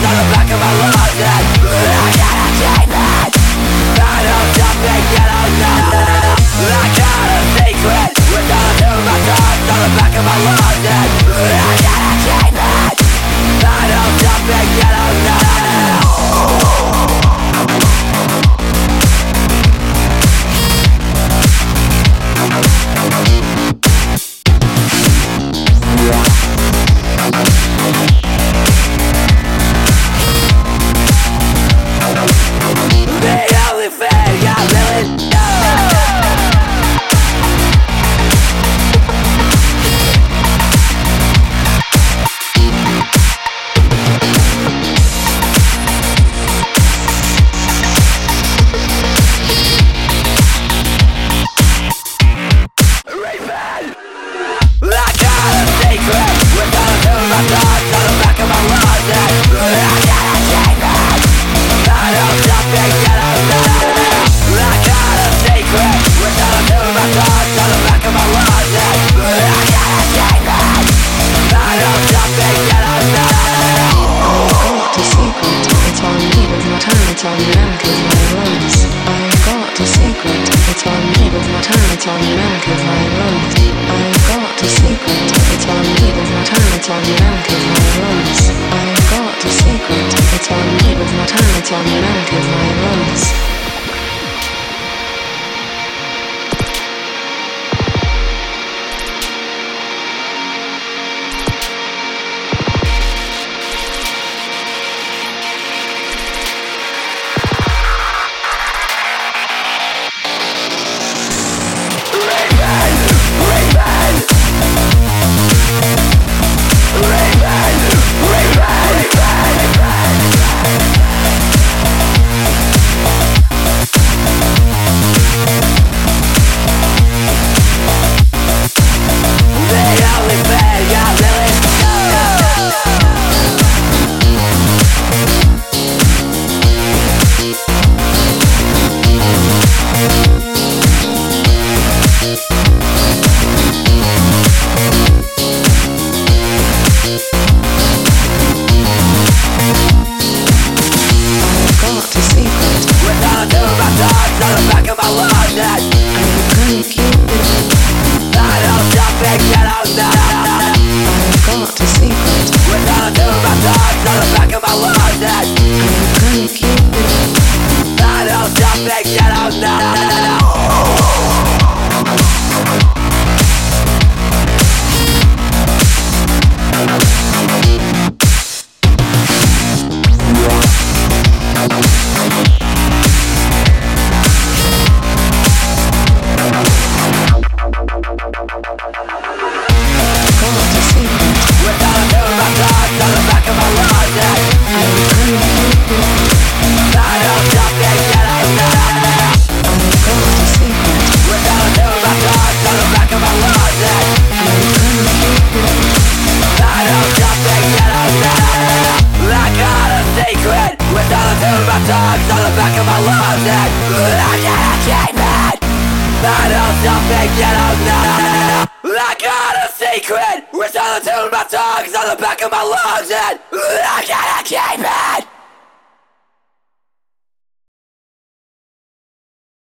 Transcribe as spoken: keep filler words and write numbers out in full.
on the back of my lungs, and I gotta keep it. I know something you don't know. I got a secret with all the my thoughts on the back of my lungs, and I gotta keep it. I know something you don't know. The only thing I really know. I got a secret with all the my tongues on the back of my lungs, and I gotta keep it.